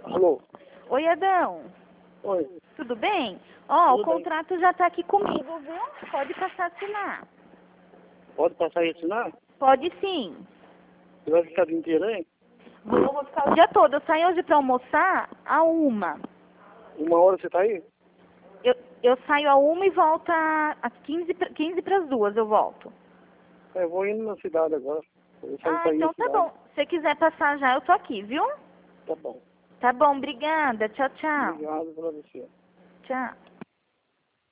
Alô? Oi, Adão. Oi. Tudo bem? Ó, Tudo o contrato já tá aqui comigo, viu? Pode passar a assinar. Pode passar e assinar? Pode sim. Você vai ficar o dia inteiro aí? Vou ficar o dia todo. Eu saio hoje pra almoçar a 1h. 1 hora você tá aí? Eu saio a 1h e volto às 15 para as 2h eu volto. Eu vou indo na cidade agora. Eu vou sair pra ir na Então tá cidade. bom. Se você quiser passar já, eu tô aqui, viu? Tá bom. Tá bom, obrigada. Tchau, tchau. Obrigado pra você. Tchau.